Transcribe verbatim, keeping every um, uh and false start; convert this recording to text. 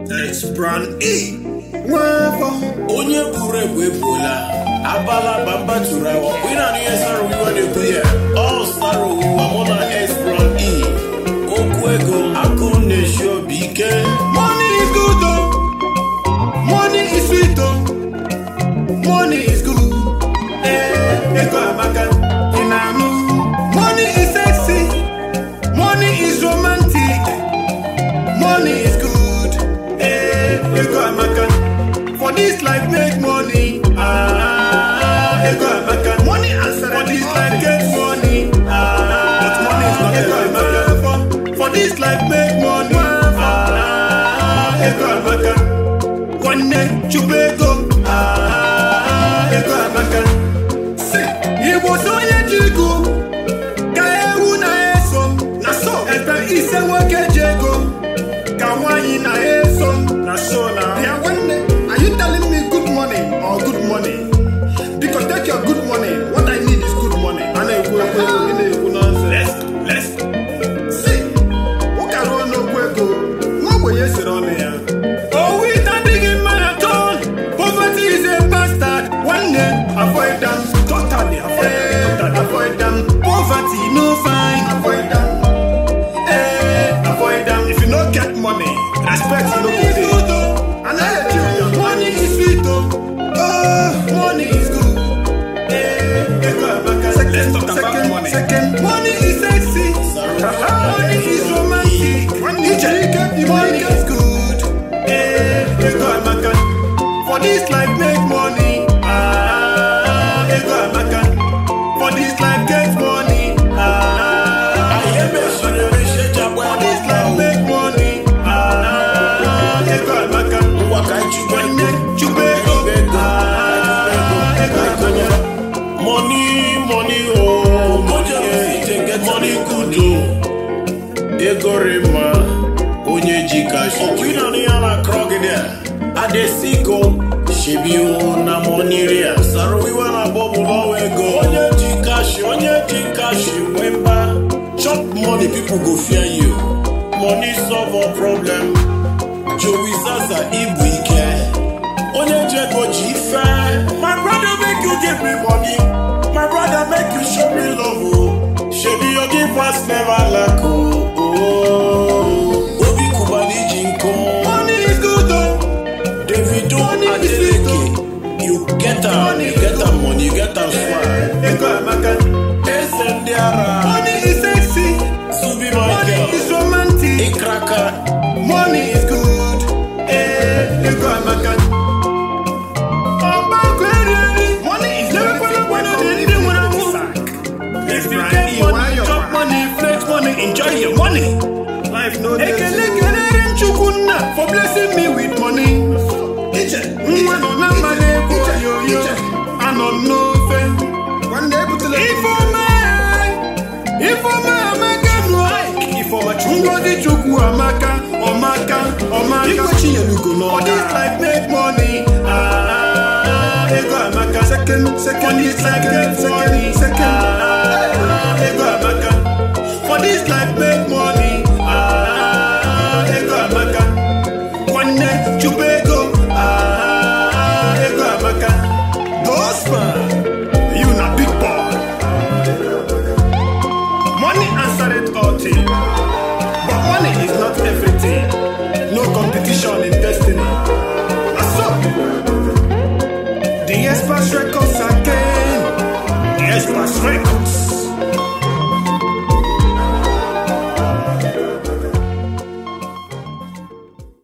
X-Brand E. Wafo. Onye bure webola. Abala bamba turawa. We not here sorrow we want to clear. All sorrow we want on X-Brand E. Okwego akune show bike. Money is good though. Money is sweet though. Money is good. Eh, eko amaka. Inamu. Money is sexy. Money is romantic. Money is good. Eh, eko amaka. For this life make money. Ah, eko amaka. Money answer. For this life get money. Ah, but money is not eko amaka. For this life make money. Ah, eko amaka. One day chubego. Ah, eko amaka. See, he was on your jigo. Kaeru na eso. Na so. Epe ise wake jego. Kawai na eso. Na so na. Yeah, one day. Are you telling me good money or good money? Because take your good money. What I need is good money. I know you go. Let's go. Let's go. See, what can run no go? What will you sit on here? Oh, we not digging man at all. Poverty is a bastard. One day, avoid them. Totally avoid them. Totally avoid them. Poverty no fine. Avoid them. Eh, avoid them. If you don't get money, respect you no good. And I tell you, money is sweet though. Oh, money is good. Eh, second, let's talk second, about money. Second, money is sexy. Money is romantic. Money is good. Eh, for this life make money. Ah, for this life get money. Ah, for this life make money. Ah, money, money, oh, money, money good, oh. Egorema, onye jikashi. Okina ni ala kroge there. Adesiko, shebio na moniria. Saruwi wana bobu bawe go. Onye jikashi, onye jikashi, wemba. Chop money, people go fear you. Money solve a problem. Joey Zaza Ibuike. Onye jego jife. My brother make you give me money. My brother make you show me love. Oh. Shebi you give us never lack. Oh. Oh. Obi Kubani Jinko. Money is good though. Davido Adeleke. You get a money, you get a money, you get a swag. Eko amaka. Esendiara. Money is sexy. Subi my money girl. Is romantic. Ikraka. Money is good. Eh, eko amaka. Enjoy your money. Life no chukuna for blessing me with money. I don't know one day put if I'm if I'm if I'm a chungo di chuku amaka omaka omaka for this life make money. Ah, ego amaka second second is like second second ah, ego amaka. For this life make money. Ah, ego amaka. One day chubego. Ah, ego amaka. Those man, you na big boy. Money answer it all thing, but money is not everything. No competition in destiny. What's up? The X-Pass records again. The X-Pass records.